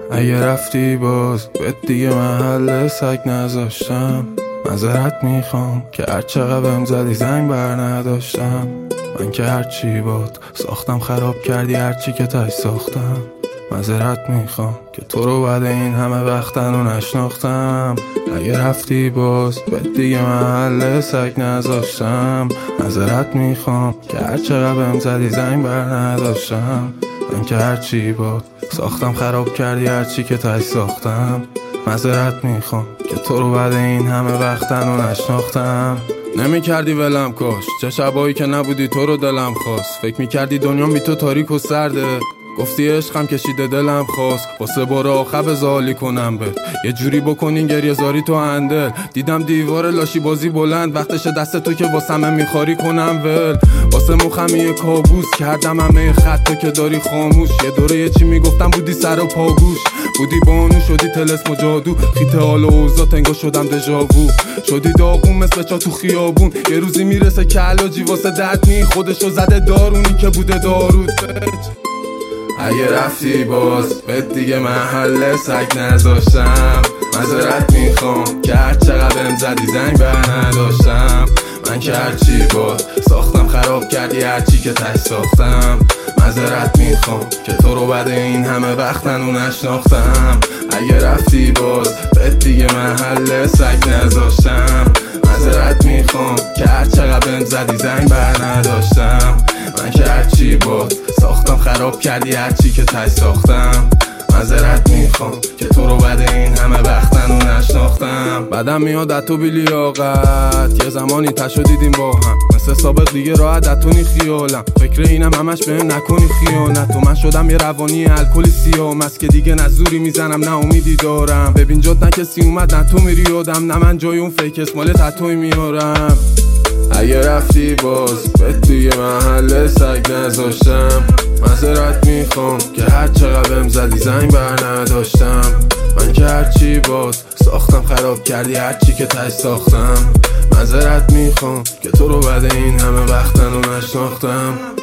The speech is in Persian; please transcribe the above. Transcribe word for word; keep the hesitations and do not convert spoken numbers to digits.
اگه رفتی باز بهت دیگه محل سگ نذاشتم. معذرت میخوام که هر چقدر بهم زدی زنگ بر نداشتم. من که هرچی باد ساختم خراب کردی هرچی که تاش ساختم. معذرت میخوام که تو رو بعد این همه وقت هنو نشناختم. اگه رفتی باز بهت دیگه محل سگ نذاشتم. معذرت میخوام که هر چقدر بهم زدی زنگ بر نداشتم. من که هرچی باد ساختم خراب کردی هرچی که تاش ساختم. معذرت میخوام که تو رو بعد این همه وقت هنو نشناختم. نمی کردی ولم کاش، چه شبایی که نبودی تو رو دلم خواست. فکر می کردی دنیام بی تو تاریک و سرده، گفتی عشقم کشیده دلم خواست. واسه بار آخر بزالی کنم بهت یه جوری بکنین گریه زاری تو اندل. دیدم دیوار لاشی بازی بلند، وقتش دست تو که واسمه میخاری کنم ول. واسه مخم یه کابوس کردم همه خطا که داری خاموش. یه دوره یه چی میگفتم بودی سر و پاگوش، بودی بانو شدی تلسم و جادو. خیت حال و اوضاع تنگا شدم دژاوو، شدی داغون مثل چا تو خیابون. یه روزی میرسه که علاجی واسه درد نی، خودشو زده دارونی که بوده دارود. اگه رفتی باز بهت دیگه محل سگ نذاشتم. معذرت میخوام که هر چقدر بهم زدی زنگ بر نداشتم. من که هرچی باد ساختم خراب کردی هرچی که تاش ساختم. معذرت میخوام که تو رو بعد این همه وقت هنو نشناختم. اگه رفتی باز بهت دیگه محل سگ نذاشتم. معذرت میخوام که هر چقدر بهم زدی زنگ بر نداشتم. من که هرچی باد ساختم خراب کردی هرچی که تاش ساختم. معذرت میخوام که تو رو بعد این همه وقت هنو نشناختم. بعدم میاد اتو بی لیاقت، یه زمانی تشو دیدیم با هم. مثل سابق دیگه راحت اتونی خیالم، فکر اینم همش بهم نکنی خیانت. و من شدم یه روانی الکلی سیام است که دیگه نزوری میزنم نه امیدی دارم. ببین جات نه کسی اومد نه تو میری یادم، نه من جای اون فیک اسمال تتوی میارم. اگه رفتی باز بهت دیگه محل سگ نذاشتم. معذرت میخوام که هر چقدر بهم زدی زنگ بر نداشتم. من که هرچی باز ساختم خراب کردی هرچی که تاش ساختم. معذرت میخوام که تو رو بعد این همه وقت هنو نشناختم.